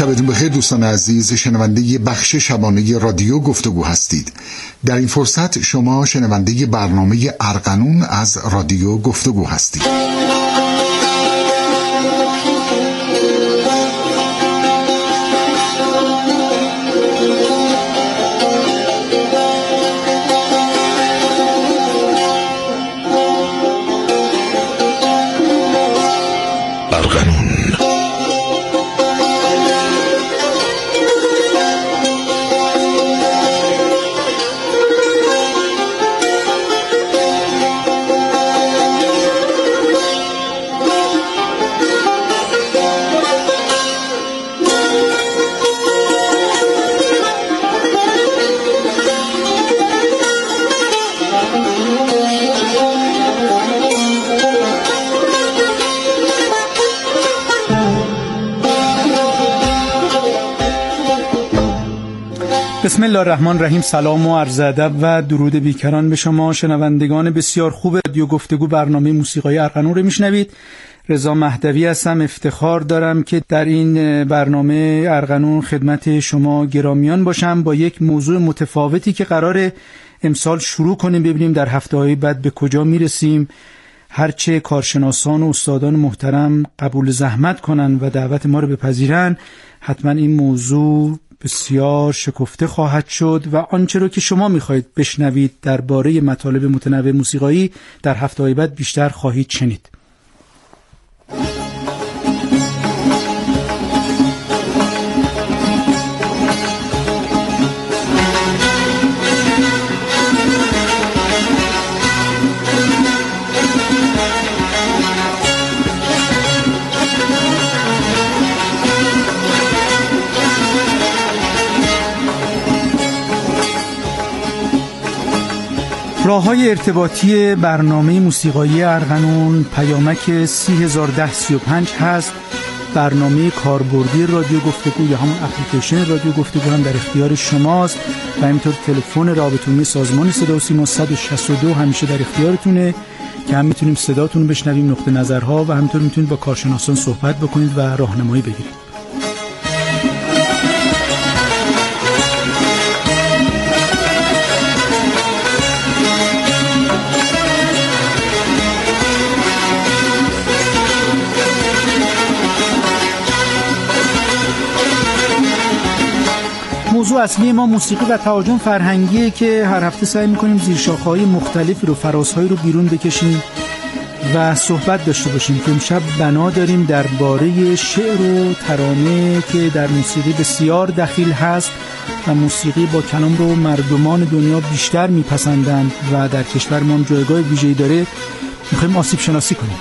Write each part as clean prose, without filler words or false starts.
شبتون بخیر دوستان عزیز، شنونده بخش شبانه رادیو گفتگو هستید. در این فرصت شما شنونده برنامه ارغنون از رادیو گفتگو هستید. بسم الله الرحمن الرحیم. سلام و عرض ادب و درود بیکران به شما شنوندگان بسیار خوب رادیو گفتگو برنامه موسیقای ارغنون رو میشنوید. رضا مهدوی هستم. افتخار دارم که در این برنامه ارغنون خدمت شما گرامیان باشم با یک موضوع متفاوتی که قراره امسال شروع کنیم، ببینیم در هفته‌های بعد به کجا میرسیم. هرچه کارشناسان و استادان محترم قبول زحمت کنن و دعوت ما رو بپذیرن، حتما این موضوع بسیار شکفته خواهد شد و آنچه رو که شما میخواهید بشنوید درباره مطالب متنوع موسیقایی در هفته‌های بعد بیشتر خواهید شنید. راه‌های ارتباطی برنامه موسیقایی ارغنون پیامک 3001035 هست. برنامه کاربردی رادیو گفتگو یا همون اپلیکیشن رادیو گفتگو هم در اختیار شماست و همینطور تلفن رابطه‌عمومی سازمان صدا و سیما 162 همیشه در اختیارتونه که هم میتونیم صداتون رو بشنویم، نقطه نظرها، و همینطور میتونید با کارشناسان صحبت بکنید و راهنمایی بگیرید. موضوع اصلی ما موسیقی و تهاجم فرهنگیه که هر هفته سعی می‌کنیم زیر شاخه‌های مختلفی رو، فرازهایی رو بیرون بکشیم و صحبت داشته باشیم که امشب بنا داریم درباره شعر و ترانه که در موسیقی بسیار دخیل هست و موسیقی با کلام رو مردمان دنیا بیشتر میپسندند و در کشور ما هم جایگاه ویژه‌ای داره. می‌خوایم آسیب شناسی کنیم.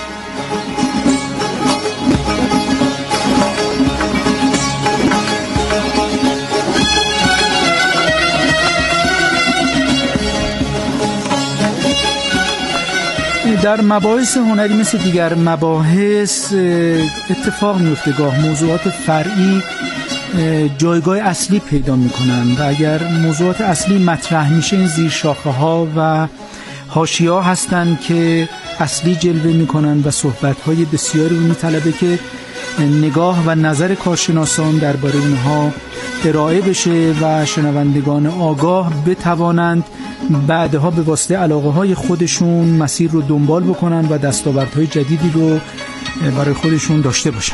در مباحث هنری مثل دیگر مباحث اتفاق میفته گاه موضوعات فرعی جایگاه اصلی پیدا میکنن و اگر موضوعات اصلی مطرح میشه، این زیر شاخه ها و حاشیه ها هستن که اصلی جلوه میکنن و صحبت های بسیاری میطلبه که نگاه و نظر کارشناسان درباره اونها ارائه بشه و شنوندگان آگاه بتوانند بعدها به واسطه علاقه های خودشون مسیر رو دنبال بکنن و دستاوردهای جدیدی رو برای خودشون داشته باشن.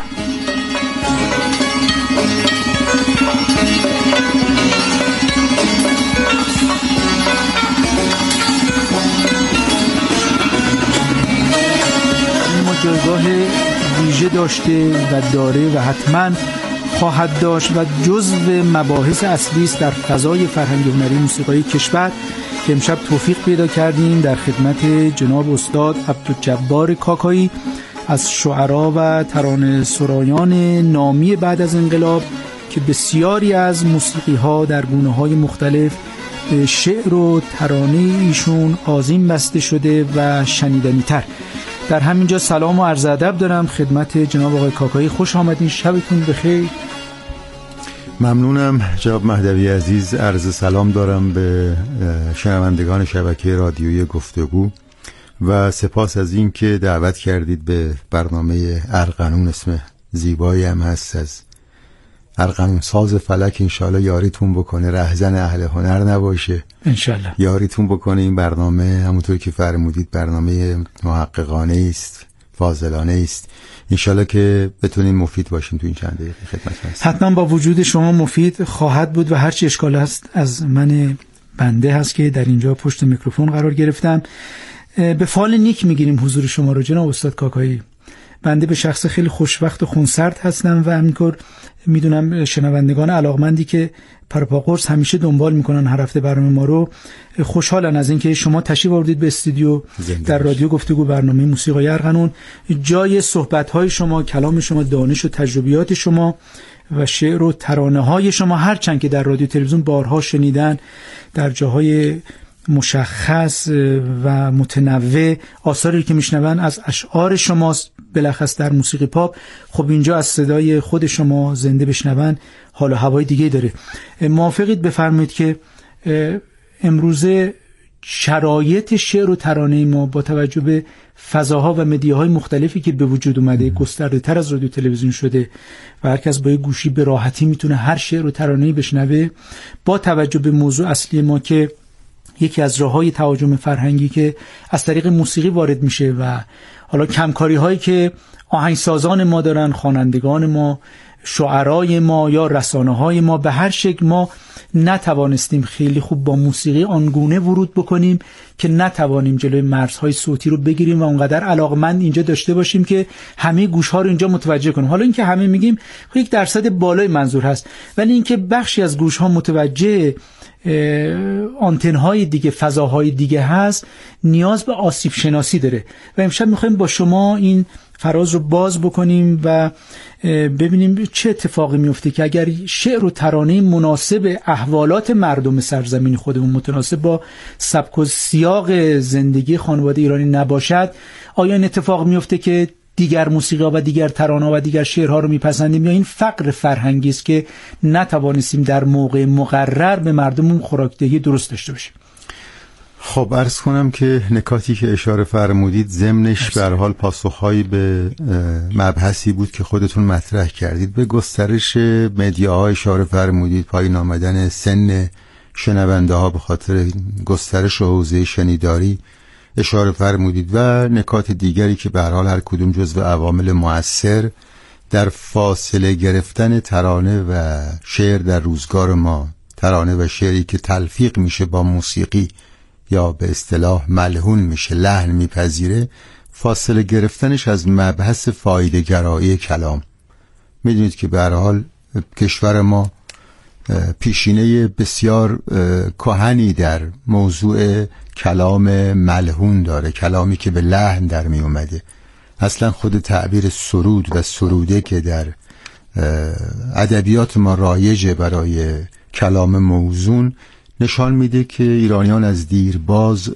ما جایگاه ویژه داشته و داره و حتما خواهد داشت و جزو مباحث اصلی است در فضای فرهنگی هنری موسیقی کشور که امشب توفیق پیدا کردیم در خدمت جناب استاد عبدالجبار کاکایی از شعرا و ترانه سرایان نامی بعد از انقلاب که بسیاری از موسیقی ها در گونه های مختلف به شعر و ترانه ایشون آذین بسته شده و شنیدنی تر. در همینجا سلام و عرض ادب دارم خدمت جناب آقای کاکایی. خوش آمدین، شبتون بخیر. ممنونم جناب مهدوی عزیز. عرض سلام دارم به شنوندگان شبکه رادیویی گفتگو و سپاس از این که دعوت کردید به برنامه ارغنون. اسم زیبایی هم هست، از ارغنون ساز فلک انشالله یاریتون بکنه، رهزن اهل هنر نباشه انشالله، یاریتون بکنه. این برنامه همونطور که فرمودید برنامه محققانه است، فاضلانه است. انشالله که بتونیم مفید باشیم تو این چند دقیقه خدمتتون هستم. حتما با وجود شما مفید خواهد بود و هرچی اشکال هست از من بنده هست که در اینجا پشت میکروفون قرار گرفتم. به فال نیک میگیریم حضور شما رو جناب استاد کاکایی. بنده به شخص خیلی خوشبخت و خونسرد هستم و همینطور میدونم شنوندگان علاقمندی که پرپا قرص همیشه دنبال میکنن هر هفته برنامه ما رو خوشحالن از اینکه شما تشریف آوردید به استودیو در رادیو گفتگو برنامه موسیقای ارغنون. جای صحبت‌های شما، کلام شما، دانش و تجربیات شما و شعر و ترانه‌های شما هرچند که در رادیو تلویزیون بارها شنیدن در جاهای مشخص و متنوع، آثاری که میشنون از اشعار شماست، بلخص در موسیقی پاپ. خب اینجا از صدای خود شما زنده بشنون حال و هوای دیگه داره. موافقید بفرمایید که امروزه شرایط شعر و ترانه ما با توجه به فضاها و مدیاهای مختلفی که به وجود اومده، گسترده تر از رادیو تلویزیون شده و هر کس با یه گوشی به راحتی میتونه هر شعر و ترانه‌ای بشنوه، با توجه به موضوع اصلی ما که یکی از راه‌های تهاجم فرهنگی که از طریق موسیقی وارد میشه و حالا کمکاری هایی که آهنگسازان ما دارن، خوانندگان ما، شعرای ما یا رسانه های ما، به هر شکل ما نتوانستیم خیلی خوب با موسیقی آنگونه ورود بکنیم که نتوانیم جلوی مرزهای صوتی رو بگیریم و اونقدر علاقمند اینجا داشته باشیم که همه گوش‌ها رو اینجا متوجه کنیم. حالا اینکه همه میگیم 1% بالای منظور هست، ولی اینکه بخشی از گوش‌ها متوجه آنتن‌های دیگه، فضاهای دیگه هست، نیاز به آسیب شناسی داره و امشب می‌خوایم با شما این فراز رو باز بکنیم و ببینیم چه اتفاقی میفته که اگر شعر و ترانه مناسب احوالات مردم سرزمین خودمون، متناسب با سبک و سیاق زندگی خانواده ایرانی نباشد، آیا این اتفاق میفته که دیگر موسیقی و دیگر ترانه و دیگر شعرها رو میپسندیم، یا این فقر فرهنگی است که نتوانستیم در موقع مقرر به مردمون خوراکدهی درست داشته باشیم؟ خب عرض کنم که نکاتی که اشاره فرمودید ضمنش به هر حال پاسخهایی به مبحثی بود که خودتون مطرح کردید. به گسترش مدیاها اشاره فرمودید، پایین آمدن سن شنونده ها به خاطر گسترش حوزه شنیداری اشاره فرمودید و نکات دیگری که به هر حال هر کدوم جزو عوامل مؤثر در فاصله گرفتن ترانه و شعر در روزگار ما، ترانه و شعری که تلفیق میشه با موسیقی یا به اصطلاح ملحون میشه، لحن میپذیره، فاصله گرفتنش از مبحث فایده گرایی کلام. میدونید که به هر حال کشور ما پیشینه بسیار کهنی در موضوع کلام ملحون داره، کلامی که به لحن در می اومده. اصلا خود تعبیر سرود و سروده که در ادبیات ما رایجه برای کلام موزون، نشان میده که ایرانیان از دیرباز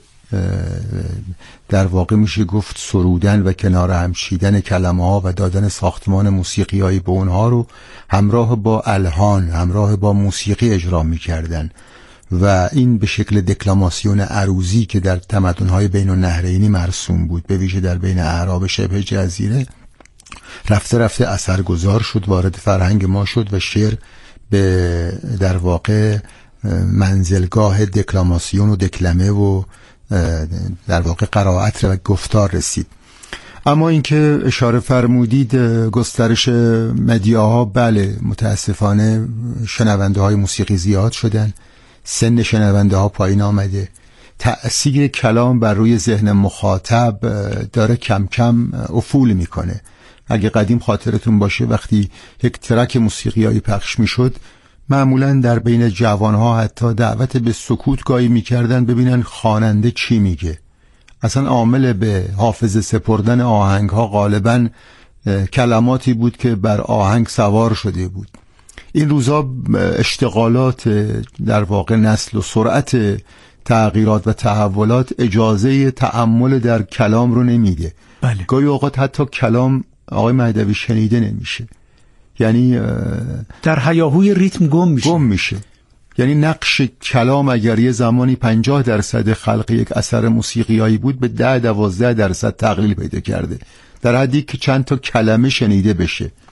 در واقع میشه گفت سرودن و کنار هم چیدن کلمه ها و دادن ساختمان موسیقی هایی به اونها رو همراه با الحان، همراه با موسیقی اجرا میکردن و این به شکل دکلاماسیون عروضی که در تمدن‌های بین النهرینی مرسوم بود، به ویژه در بین اعراب شبه جزیره، رفته رفته اثرگذار شد، وارد فرهنگ ما شد و شعر به در واقع منزلگاه دکلاماسیون و دکلمه و در واقع قرائت و گفتار رسید. اما اینکه اشاره فرمودید گسترش مدیاها، بله متاسفانه شنونده های موسیقی زیاد شدن، سن شنونده ها پایین آمده، تأثیر کلام بر روی ذهن مخاطب داره کم کم افول میکنه. اگه قدیم خاطرتون باشه وقتی یک ترک موسیقیایی پخش میشد، معمولا در بین جوانها حتی دعوت به سکوت گاهی میکردن ببینن خواننده چی میگه. اصلا عامل به حافظه سپردن آهنگ ها غالبا کلماتی بود که بر آهنگ سوار شده بود. این روزا اشتغالات در واقع نسل و سرعت تغییرات و تحولات اجازه تأمل در کلام رو نمیده. بله. گاهی اوقات حتی کلام آقای مهدوی شنیده نمیشه، یعنی در هیاهوی ریتم گم میشه. یعنی نقش کلام اگر یه زمانی 50% خلق یک اثر موسیقیایی بود، به 10-12% تقلیل پیدا کرده، در حدی که چند تا کلمه شنیده بشه.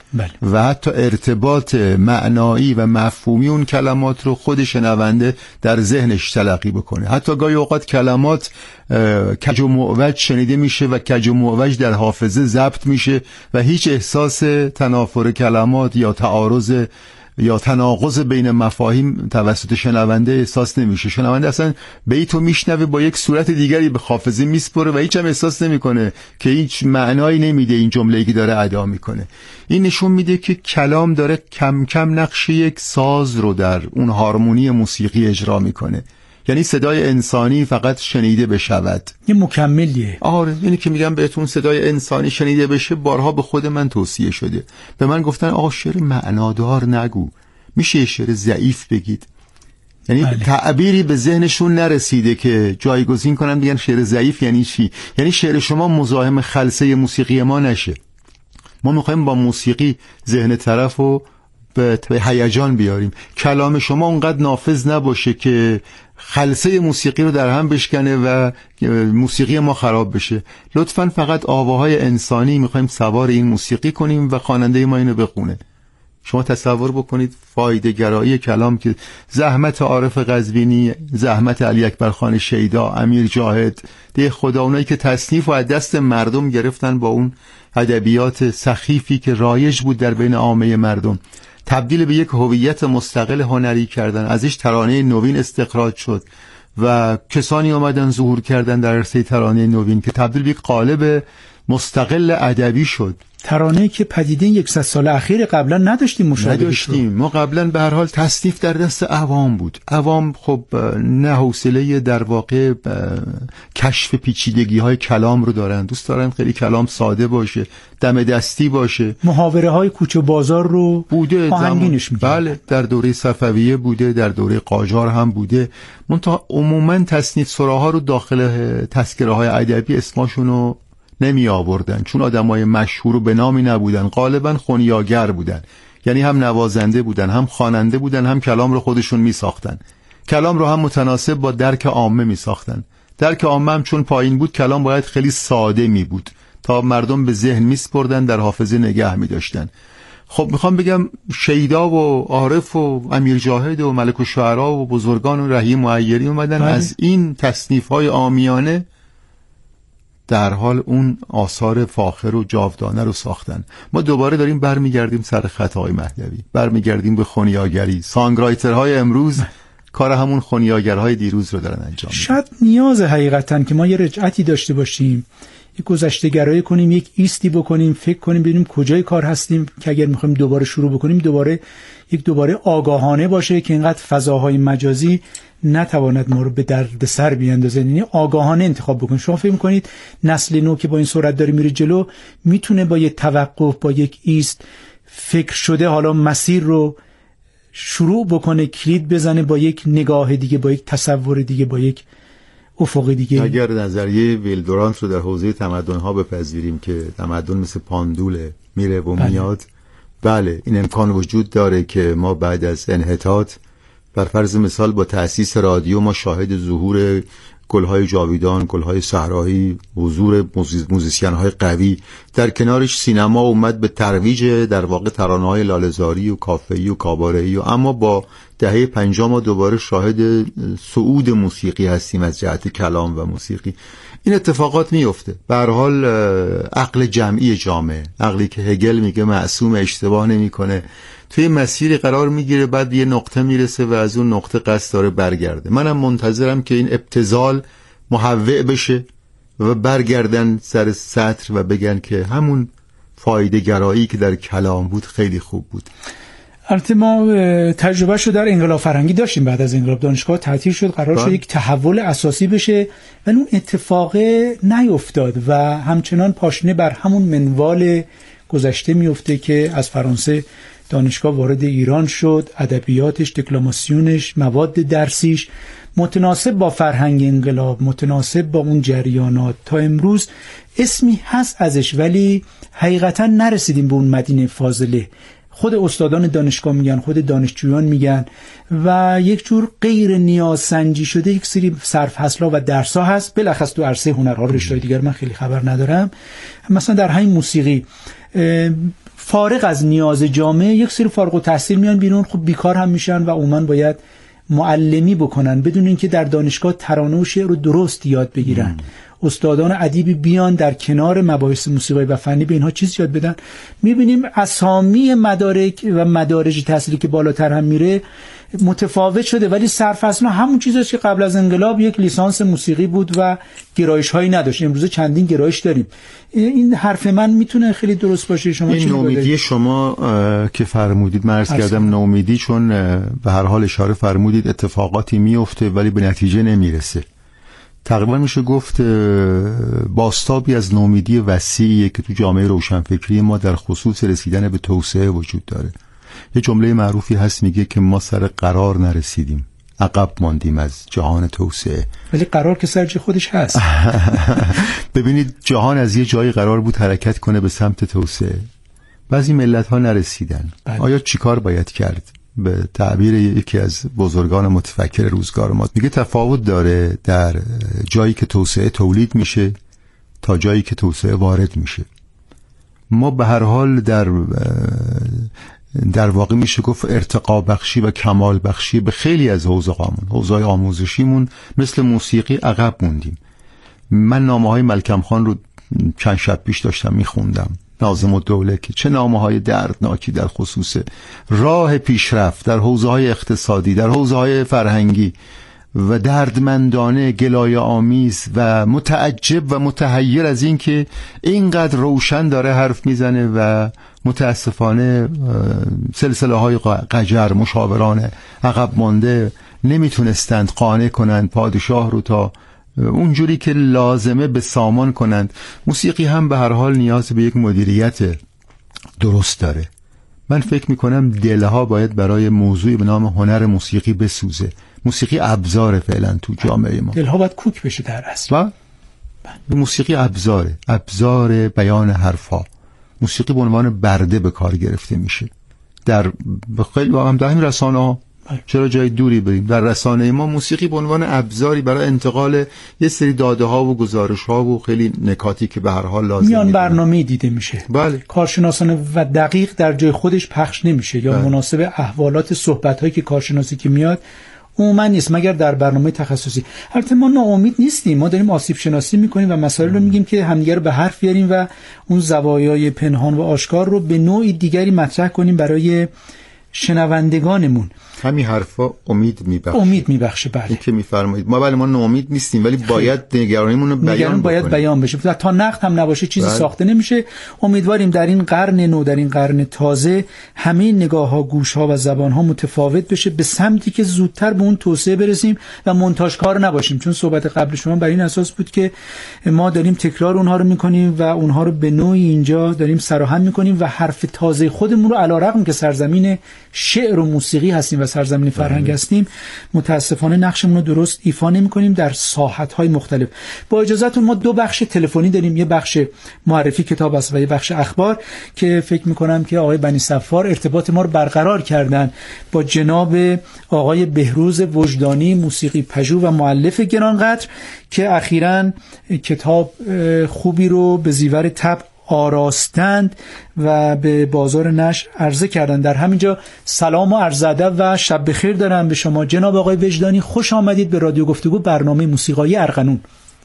و حتی ارتباط معنایی و مفهومی اون کلمات رو خود شنونده در ذهنش تلقی بکنه. حتی گاهی اوقات کلمات کج و معوج شنیده میشه و کج و معوج در حافظه ضبط میشه و هیچ احساس تنافر کلمات یا تعارض یا تناقض بین مفاهیم توسط شنونده احساس نمیشه. شنونده اصلا بیتو میشنوه با یک صورت دیگری به حافظه میسپره و هیچ هم احساس نمیکنه که هیچ معنایی نمیده این جمله‌ای که داره ادا میکنه. این نشون میده که کلام داره کم کم نقش یک ساز رو در اون هارمونی موسیقی اجرا میکنه. یعنی صدای انسانی فقط شنیده بشود یه مکملیه. آره، یعنی که میگم بهتون صدای انسانی شنیده بشه بارها به خود من توصیه شده. به من گفتن آقا شعر معنادار نگو، میشه شعر ضعیف بگید. یعنی تعبیری به ذهنشون نرسیده که جایگزین کنن بگن شعر ضعیف یعنی چی؟ یعنی شعر شما مزاحم خلسه موسیقی ما نشه. ما میخوایم با موسیقی ذهن طرفو به هیجان بیاریم. کلام شما اونقدر نافذ نباشه که خلسه موسیقی رو در هم بشکنه و موسیقی ما خراب بشه. لطفاً فقط آواهای انسانی میخوایم سوار این موسیقی کنیم و خواننده ما اینو بخونه. شما تصور بکنید فایده گرایی کلام که زحمت عارف قزوینی، زحمت علی اکبر خان شیدا، امیر جاهد، ده خدا، اونایی که تصنیف و از دست مردم گرفتن با اون ادبیات سخیفی که رایج بود در بین عامه مردم، تبدیل به یک هویت مستقل هنری کردن، ازش ترانه نوین استخراج شد و کسانی اومدن ظهور کردن در عرصه ترانه نوین که تبدیل به یک قالب مستقل ادبی شد. ترانه‌ای که پدیده 100 سال اخیر قبلا نداشتیم. ما قبلا به هر حال تصنیف در دست عوام بود. عوام خب نه حوصله در واقع کشف پیچیدگی های کلام رو دارن، دوست دارن خیلی کلام ساده باشه، دم دستی باشه. محاوره های کوچه و بازار رو بوده آهنگینش می‌کنه. بله، در دوره صفویه بوده، در دوره قاجار هم بوده. منتها عموما تصنیف سراها رو داخل تذکره های ادبی اسمشونو نمی آوردن، چون آدمای مشهور و به نامی نبودن، غالبا خونیاگر بودن. یعنی هم نوازنده بودن، هم خواننده بودن، هم کلام رو خودشون می ساختن. کلام رو هم متناسب با درک عامه می ساختن. درک عامه هم چون پایین بود، کلام باید خیلی ساده می بود تا مردم به ذهن می سپردن، در حافظه نگه می داشتن. خب میخوام بگم شیدا و عارف و امیر جاهد و ملک الشعرا و بزرگان و رحیم معیری اومدن از این تصنیف های عامیانه در حال اون آثار فاخر و جاودانه رو ساختن. ما دوباره داریم برمیگردیم سر خطای مهدوی، برمیگردیم به خونیاگری. سانگرایترهای امروز کار همون خونیاگرهای دیروز رو دارن انجام میدن. شاید نیاز حقیقتاً که ما یه رجعتی داشته باشیم، یک گذشته گرایی کنیم، یک ایستی بکنیم، فکر کنیم ببینیم کجای کار هستیم که اگر میخوایم دوباره شروع بکنیم دوباره آگاهانه باشه که اینقدر فضاهای مجازی نتواند ما رو به درد سر بیاندازه. یعنی آگاهانه انتخاب بکنید. شما فکر می‌کنید نسل نو که با این سرعت داره میره جلو میتونه با یک توقف، با یک ایست فکر شده حالا مسیر رو شروع بکنه، کلید بزنه با یک نگاه دیگه، با یک تصور دیگه، با یک افق دیگه؟ اگر نظریه ویلدورانت رو در حوزه تمدن‌ها بپذیریم که تمدن مثل پاندول میره و میاد، بله این امکان وجود داره که ما بعد از انحطاط، بر فرض مثال با تأسیس رادیو، ما شاهد ظهور گل‌های جاویدان، گل‌های صحرایی، حضور موزیسین‌های قوی، در کنارش سینما اومد به ترویج در واقع ترانه‌های لاله‌زاری و کافه‌ای و کاباره‌ای، اما با دهه 50 ما دوباره شاهد صعود موسیقی هستیم از جهت کلام و موسیقی. این اتفاقات میفته. به هر حال عقل جمعی جامعه، عقلی که هگل میگه معصوم، اشتباه نمیکنه، توی مسیری قرار میگیره، بعد یه نقطه میرسه و از اون نقطه قصد داره برگرده. منم منتظرم که این ابتذال محوع بشه و برگردن سر سطر و بگن که همون فایده گرایی که در کلام بود خیلی خوب بود. البته ما تجربه شو در انقلاب فرهنگی داشتیم. بعد از انقلاب دانشگاه تعطیل شد، قرار شد یک تحول اساسی بشه ولی اون اتفاق نیفتاد و همچنان پاشنه بر همون منوال گذشته میفته که از فرانسه دانشگاه وارد ایران شد، ادبیاتش، دکلاماسیونش، مواد درسیش متناسب با فرهنگ انقلاب، متناسب با اون جریانات تا امروز اسمی هست ازش، ولی حقیقتا نرسیدیم به اون مدینه فاضله. خود استادان دانشگاه میگن، خود دانشجویان میگن و یک جور غیر نیاز سنجی شده یک سری صرف حاصلا و درس‌ها هست، بالاخص تو عرصه هنرها. رشته‌های دیگر من خیلی خبر ندارم. مثلا در همین موسیقی فارغ از نیاز جامعه یک سری فارغ التحصیل میان بیرون، خب بیکار هم میشن و عموما باید معلمی بکنن بدون اینکه در دانشگاه ترانه و شعر رو درست یاد بگیرن. استادان ادیبی بیان در کنار مباحث موسیقی و فنی به اینها چیز یاد بدن. میبینیم اسامی مدارک و مدارج تحصیلی که بالاتر هم میره متفاوت شده، ولی سرفصل همون چیزاست که قبل از انقلاب یک لیسانس موسیقی بود و گرایش هایی نداشت. امروز چندین گرایش داریم. این حرف من میتونه خیلی درست باشه. شما این نومیدی شما که فرمودید، من عرض کردم نومیدی، چون به هر حال اشاره فرمودید اتفاقاتی میفته ولی به نتیجه نمیرسه. تقریبا میشه گفت بازتابی از نومیدی وسیعی که تو جامعه روشنفکری ما در خصوص رسیدن به توسعه وجود داره. یه جمله معروفی هست میگه که ما سر قرار نرسیدیم، عقب ماندیم از جهان توسعه. ولی قرار که سر جای خودش هست. ببینید جهان از یه جایی قرار بود حرکت کنه به سمت توسعه، بعضی ملت ها نرسیدن. آیا چیکار باید کرد؟ به تعبیر یکی از بزرگان متفکر روزگار ما میگه تفاوت داره در جایی که توسعه تولید میشه تا جایی که توسعه وارد میشه. ما به هر حال در واقع میشه گفت ارتقا بخشی و کمال بخشی به خیلی از حوزه‌های آموزشیمون مثل موسیقی عقب موندیم. من نامه‌های ملکم خان رو چند شب پیش داشتم میخوندم، ناظم الدوله، که چه نامه‌های دردناکی در خصوص راه پیشرفت در حوزه‌های اقتصادی، در حوزه‌های فرهنگی و دردمندانه، گلایه آمیز و متعجب و متحیر از این که اینقدر روشن داره حرف میزنه و متاسفانه سلسله‌های قجر، مشاوران عقب مانده نمیتونستند قانع کنند پادشاه رو تا اونجوری که لازمه به سامان کنند. موسیقی هم به هر حال نیاز به یک مدیریت درست داره. من فکر میکنم دلها باید برای موضوعی به نام هنر موسیقی بسوزه. موسیقی ابزاره فعلا تو جامعه ما. دلها باید کوک بشه در اصل. و موسیقی ابزار بیان حرفا. موسیقی به عنوان برده به کار گرفته میشه. در خیلی هم در همین رسانه‌ها، چرا جای دوری بریم، در رسانه ما موسیقی به عنوان ابزاری برای انتقال یه سری داده ها و گزارش ها و خیلی نکاتی که به هر حال لازم میان برنامه دیده میشه. بله. کارشناسانه و دقیق در جای خودش پخش نمیشه یا مناسب احوالات صحبت هایی که کارشناسی که میاد عموما نیست مگر در برنامه تخصصی. البته ما ناامید نیستیم، ما داریم آسیب شناسی میکنیم و مسائل رو میگیم که همدیگه رو به حرف بیاریم و اون زوایای پنهان و آشکار رو به نوعی دیگری مطرح کنیم برای شنوندگانمون. همین حرفا امید میبخشه. بله. این که میفرمایید ما ما ناامید نیستیم، ولی باید نگرانیمون رو بیان بشه. تا نقد هم نباشه چیزی ساخته نمیشه. امیدواریم در این قرن نو، در این قرن تازه، همه نگاه‌ها، گوش‌ها و زبان‌ها متفاوت بشه به سمتی که زودتر به اون توسعه برسیم و مونتاژکار نباشیم. چون صحبت قبل شما بر این اساس بود که ما داریم تکرار اونها رو می‌کنیم و اونها رو به نوعی اینجا داریم سراهم می‌کنیم و حرف تازه خودمون رو علی‌رغم که سرزمین شعر و موسیقی هستیم و سرزمین فرهنگ هستیم، متاسفانه نقشمون رو درست ایفا نمی‌کنیم در ساحت‌های مختلف. با اجازهتون ما دو بخش تلفنی داریم، یه بخش معرفی کتاب است و یه بخش اخبار که فکر می‌کنم که آقای بنی صفار ارتباط ما رو برقرار کردن با جناب آقای بهروز وجدانی، موسیقی پژوه و مؤلف گرانقدر که اخیراً کتاب خوبی رو به زیور طبع آراستند و به بازار نشر عرضه کردند. در همینجا سلام و عرض ادب و شب بخیر دارم به شما جناب آقای وجدانی. خوش آمدید به رادیو گفتگو، برنامه موسیقایی ارغنون.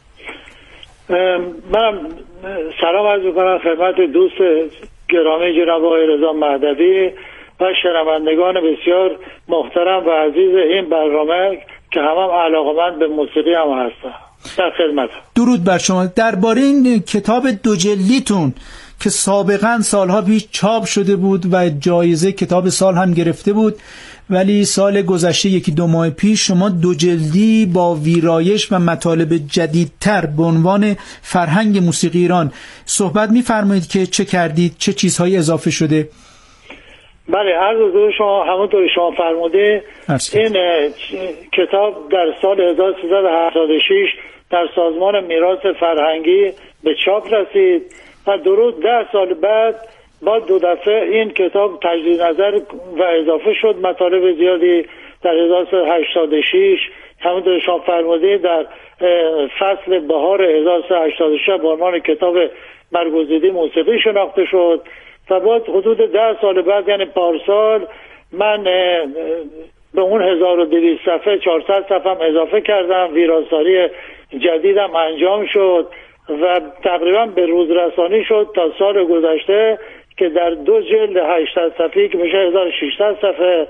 من سلام عرض می‌کنم خدمت دوست گرامی جناب آقای رضا مهدوی و شنوندگان بسیار محترم و عزیز این برنامه که هم علاقه‌مند به موسیقی هم هستن. در خدمت. درود بر شما. درباره این کتاب دو جلدیتون که سابقا سالها پیش چاپ شده بود و جایزه کتاب سال هم گرفته بود، ولی سال گذشته یکی دو ماه پیش شما دو جلدی با ویرایش و مطالب جدیدتر به عنوان فرهنگ موسیقی ایران صحبت می‌فرمایید که چه کردید، چه چیزهایی اضافه شده؟ بله، عرض حضور شما همونطور شما فرموده این کتاب در سال 1376 در سازمان میراث فرهنگی به چاپ رسید و درود 10 سال بعد با دو دفعه این کتاب تجدید نظر و اضافه شد. مطالب زیادی در 1386 همونطور شما فرموده در فصل بهار 1386 به عنوان کتاب برگزیده موسیقی شناخته شد و بعد حدود 10 سال بعد یعنی پارسال من به اون 1200 صفحه 400 صفحه هم اضافه کردم، ویراستاری جدیدم انجام شد و تقریبا به روز رسانی شد تا سال گذشته که در 2 جلد 800 صفحه‌ای که میشه 1600 صفحه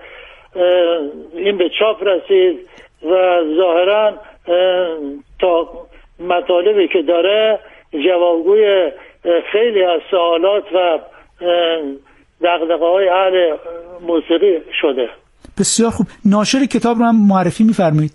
این به چاپ رسید و ظاهرا تا مطالبی که داره جوابگوی خیلی از سوالات و دغدغه‌های اهل موسیقی شده. بسیار خوب. ناشر کتاب رو هم معرفی می‌فرمایید.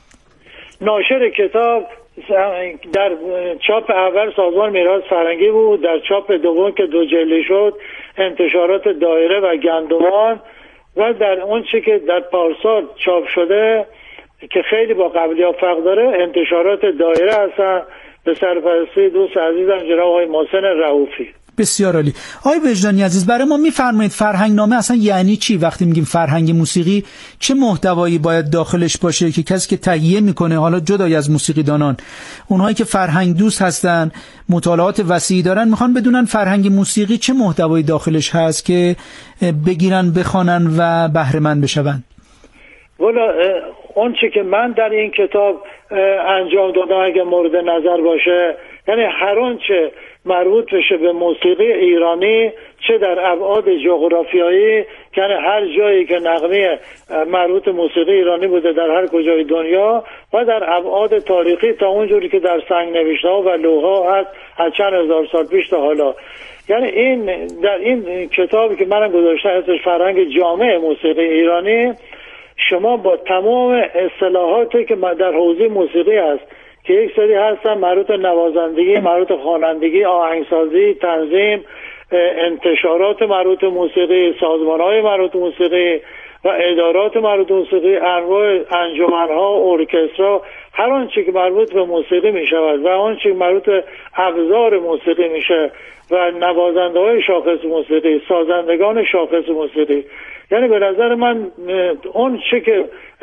ناشر کتاب در چاپ اول سازمان میراث فرهنگی بود، در چاپ دوم که 2 جلدی شد انتشارات دایره و گندمان، و در اون چی که در پارسال چاپ شده که خیلی با قبلی‌ها فرق داره انتشارات دایره هستن به سرپرستی دوست عزیزم جناب آقای محسن رؤوفی. بسیار عالی. آقای وجدانی عزیز، برای ما میفرمایید فرهنگ نامه اصلا یعنی چی؟ وقتی میگیم فرهنگ موسیقی چه محتوایی باید داخلش باشه که کسی که تهیه میکنه، حالا جدای از موسیقیدانان، اونهایی که فرهنگ دوست هستن، مطالعات وسیعی دارن، میخوان بدونن فرهنگ موسیقی چه محتوایی داخلش هست که بگیرن بخوانن و بهره مند بشن؟ والا اون چی که من در این کتاب انجام دادم اگه مورد نظر باشه، یعنی هر آنچه مربوط بشه به موسیقی ایرانی، چه در ابعاد جغرافیایی، یعنی هر جایی که نغمه مربوط موسیقی ایرانی بوده در هر کجای دنیا، و در ابعاد تاریخی تا اونجوری که در سنگ نوشته‌ها و لوح‌ها هست از چند هزار سال پیش تا حالا. یعنی این در این کتابی که منم گذاشتم اسمش فرهنگ جامع موسیقی ایرانی، شما با تمام اصطلاحاتی که در حوزه موسیقی هست که یک سری هستن مربوط نوازندگی، مربوط خوانندگی، آهنگسازی، تنظیم، انتشارات مربوط موسیقی، سازمان‌های مربوط موسیقی و ادارات مربوط موسیقی، انواع انجمن‌ها، ارکسترها، هر آنچه که مربوط به موسیقی می‌شود و آنچه که مربوط به ابزار موسیقی میشه و نوازنده‌های شاخص موسیقی، سازندگان شاخص موسیقی. یعنی به نظر من اون چه که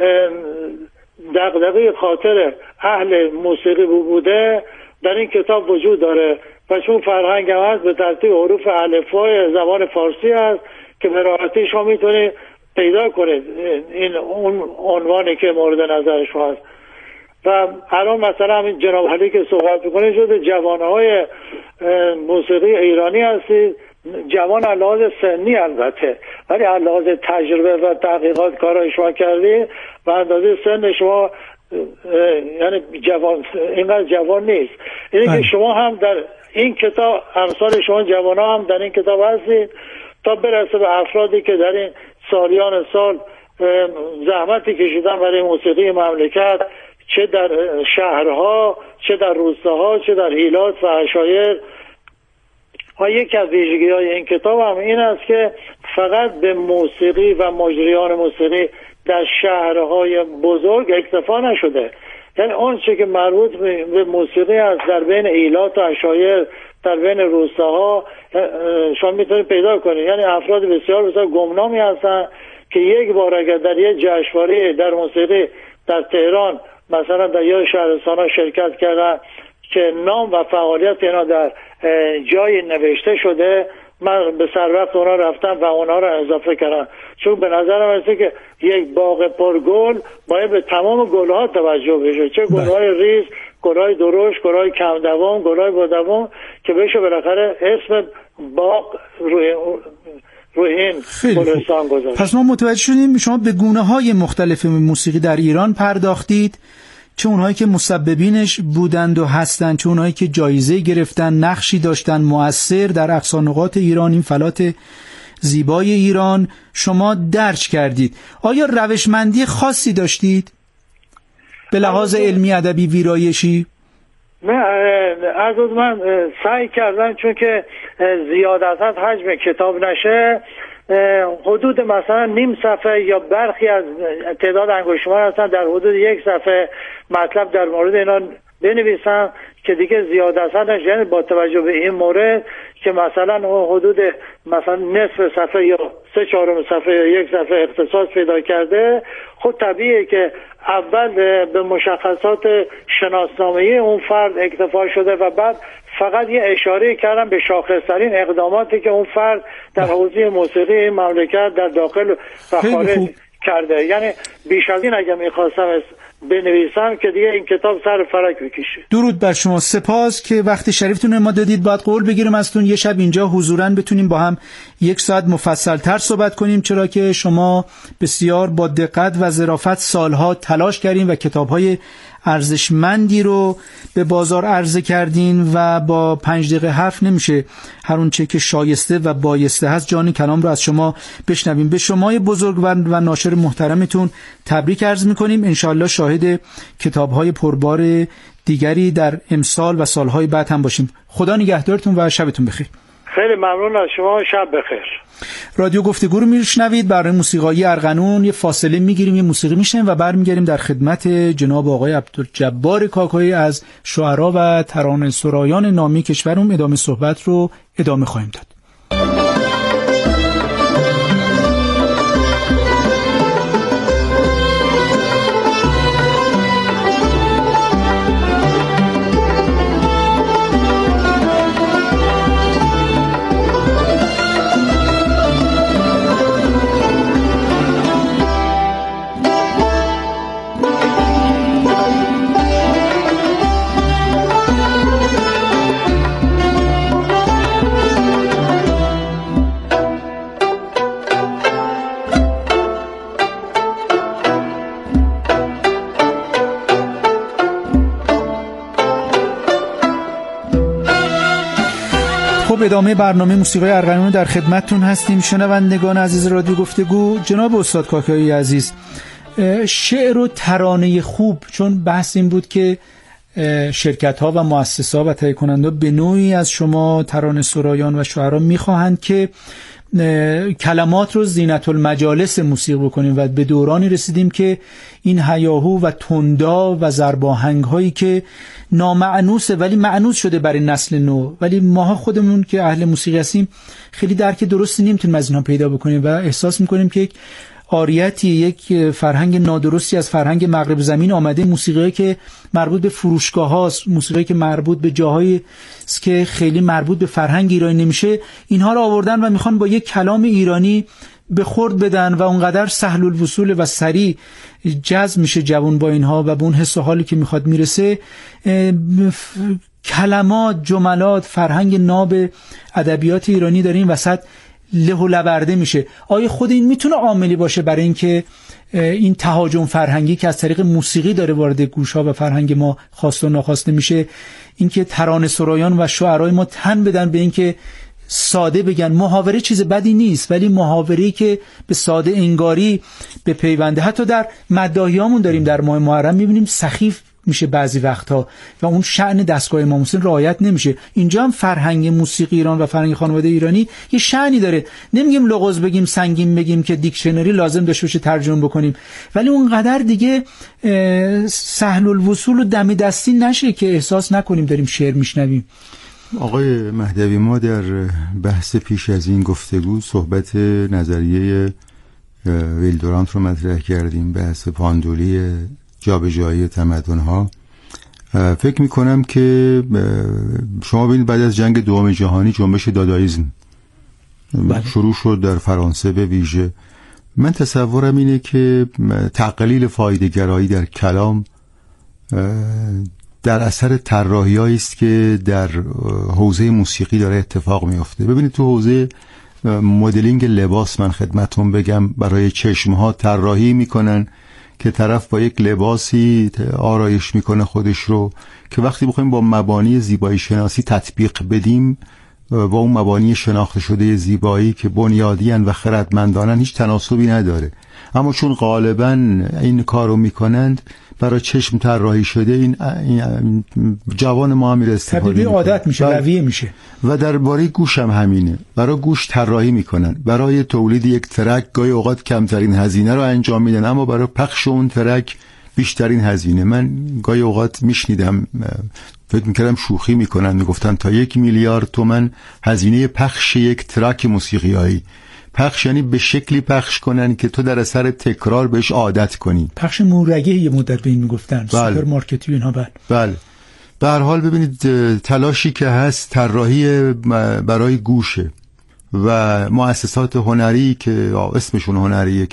دغدغه خاطر اهل موسیقی بوده در این کتاب وجود داره و چون فرهنگ هم هست به ترتیب حروف الفبای زبان فارسی هست که به راحتی شما میتونید پیدا کنید این اون عنوانی که مورد نظر شما هست. و الان مثلا همین جناب علی که صحبت میکنه جز جوانهای موسیقی ایرانی هستید، جوان علاوه سنی البته، ولی علاوه تجربه و تحقیقات کارهای شما کردید و اندازه سن شما یعنی جوان اینقدر جوان نیست. اینه که شما هم در این کتاب امثال شما جوان ها هم در این کتاب هستید تا برسه به افرادی که در این سالیان سال زحمتی کشیدن برای موسیقی مملکت، چه در شهرها، چه در روستاها، چه در ایلات و عشایر. و یکی از ویژگی‌های این کتاب هم این است که فقط به موسیقی و مجریان موسیقی در شهرهای بزرگ اکتفا نشده، یعنی اون چه که مربوط به موسیقی است در بین ایلات و عشایر، در بین روستاها شما میتونید پیدا کنید. یعنی افراد بسیار بسیار گمنامی هستن که یک بار اگر در یک جشنواره در موسیقی در تهران مثلا در یک شهرستان شرکت کردن که نام و فعالیت اینا در جای نوشته شده، من به سر وقت اونا رفتم و اونا رو اضافه کردم، چون به نظرم میاد که یک باغ پرگل باید به تمام گلها توجه بشه، چه گلهای ریز، گلهای درشت، گلهای کم دوام، گلهای با دوام، که بشه بالاخره اسم باغ روی این گلستان گذاشت. پس ما متوجه شدیم شما به گونه‌های مختلف موسیقی در ایران پرداختید، چه اونهایی که مسببینش بودند و هستند، چه اونهایی که جایزه گرفتن، نقشی داشتن مؤثر در اقصانقاط ایران، این فلات زیبای ایران شما درج کردید. آیا روشمندی خاصی داشتید به لحاظ علمی، ادبی، ویرایشی؟ من سعی کردم چون که زیادت از حجم کتاب نشه، حدود مثلا نیم صفحه یا برخی از تعداد انگشت‌شمار هستن در حدود 1 صفحه مطلب در مورد اینا بنویسم که دیگه زیاد از حد نشه. یعنی با توجه به این مورد که مثلا حدود مثلا نصف صفحه یا 3/4 صفحه یا 1 صفحه اختصاص پیدا کرده، خود طبیعیه که اول به مشخصات شناسنامه‌ای اون فرد اکتفا شده و بعد فقط یه اشاره کردم به شاخص‌ترین اقداماتی که اون فرد در حوزه موسیقی این مملکت در داخل و خارج کرده. یعنی بیش از این اگه می‌خواستم بنویسم که دیگه این کتاب سر فلک بکشه. درود بر شما، سپاس که وقت شریفتون ما دادید. باید قول بگیرم ازتون یه شب اینجا حضوراً بتونیم با هم 1 ساعت مفصل تر صحبت کنیم، چرا که شما بسیار با دقت و ظرافت سالها تلاش کردین و کتاب‌های ارزشمندی رو به بازار عرضه کردین و با 5 دقیقه حرف نمیشه هر اون چه که شایسته و بایسته هست جان کلام رو از شما بشنویم. به شمای بزرگ و ناشر محترمتون تبریک عرض میکنیم. انشاءالله شاهد کتاب‌های پربار دیگری در امسال و سالهای بعد هم باشیم. خدا نگهدارتون و شبتون بخیر. خیلی ممنون از شما، شب بخیر. رادیو گفتگو رو میشنوید. برای موسیقایی ارغنون یه فاصله میگیریم، یه موسیقی میشنویم و برمیگردیم در خدمت جناب آقای عبدالجبار کاکایی از شعرا و ترانه‌سرایان نامی کشورم. ادامه صحبت رو ادامه خواهیم داد. ادامه برنامه موسیقی ارغنون در خدمتتون هستیم. شنوندگان عزیز رادیو گفتگو، جناب استاد کاکایی عزیز، شعر و ترانه خوب، چون بحث این بود که شرکت‌ها و مؤسسه‌ها و تهیه کننده‌ها به نوعی از شما ترانه سرایان و شعرا می‌خواهند که کلمات رو زینت المجالس موسیقی بکنیم و به دورانی رسیدیم که این هیاهو و تندا و ضرباهنگ هایی که نامعنوسه ولی معنوس شده برای نسل نو، ولی ماها خودمون که اهل موسیقی هستیم خیلی درک درستی نمیتونیم از اینها پیدا بکنیم و احساس میکنیم که یک عاریتی، یک فرهنگ نادرستی از فرهنگ مغرب زمین آمده. موسیقی که مربوط به فروشگاه هاست، موسیقی که مربوط به جاهایی که خیلی مربوط به فرهنگ ایرانی نمیشه، اینها رو آوردن و میخوان با یک کلام ایرانی به خورد بدن و اونقدر سهل الوصول و سریع جذب میشه جوان با اینها و به اون حس و حالی که میخواد میرسه. کلمات، جملات، فرهنگ ناب ادبیات ایرانی داره این وسط له و لبرده میشه. آیا خود این میتونه عاملی باشه برای اینکه این تهاجم فرهنگی که از طریق موسیقی داره وارد گوش‌ها و فرهنگ ما خواسته و ناخواسته میشه، اینکه ترانه سرایان و شعرای ما تن بدن به اینکه ساده بگن؟ محاوره چیز بدی نیست، ولی محاوره‌ای که به ساده انگاری به پیونده. حتی در مداحیامون داریم در ماه محرم میبینیم سخیف میشه بعضی وقتها و اون شأن دستگاه امام حسین رعایت نمیشه. اینجا هم فرهنگ موسیقی ایران و فرهنگ خانواده ایرانی یه شأنی داره. نمیگیم لغز بگیم، سنگین بگیم که دیکشنری لازم داشته باشه ترجمه بکنیم، ولی اونقدر دیگه سهل الوصول و دم دستی نشه که احساس نکنیم داریم شعر میشنویم. آقای مهدوی، ما در بحث پیش از این گفتگو صحبت نظریه ویل دورانت رو مطرح کردیم، بحث پاندولی جابجایی تمدن‌ها. فکر می‌کنم که شما ببینید بعد از جنگ دوم جهانی جنبش داداییسم شروع شد در فرانسه به ویژه. من تصورم اینه که تقلیل فایده‌گرایی در کلام در اثر طراحی‌هایی است که در حوزه موسیقی داره اتفاق میفته. ببینید تو حوزه مدلینگ لباس من خدمتتون بگم، برای چشم‌ها طراحی میکنن که طرف با یک لباسی آرایش میکنه خودش رو که وقتی بخوایم با مبانی زیبایی شناسی تطبیق بدیم با اون مبانی شناخته شده زیبایی که بنیادی‌اند و خردمندانند هیچ تناسبی نداره، اما چون غالباً این کارو میکنند برای چشم طراحی شده، این جوان ما هم استفاده طبیعی عادت میشه، رویه میشه. و درباره گوش هم همینه، برای گوش طراحی میکنن، برای تولید یک ترک گاهی اوقات کمترین هزینه رو انجام میدن، اما برای پخش اون ترک بیشترین هزینه. من گاهی اوقات میشنیدم، فکر میکردم شوخی میکنن، میگفتن تا 1 میلیارد تومان هزینه پخش یک ترک موسیقیایی. پخش یعنی به شکلی پخش کنن که تو در اثر تکرار بهش عادت کنی. پخش مورگه یه مدت به این میگفتن، سوپرمارکتی اینها. بله. به هر حال ببینید تلاشی که هست، طراحی برای گوشه و مؤسسات هنری که اسمشون هنریه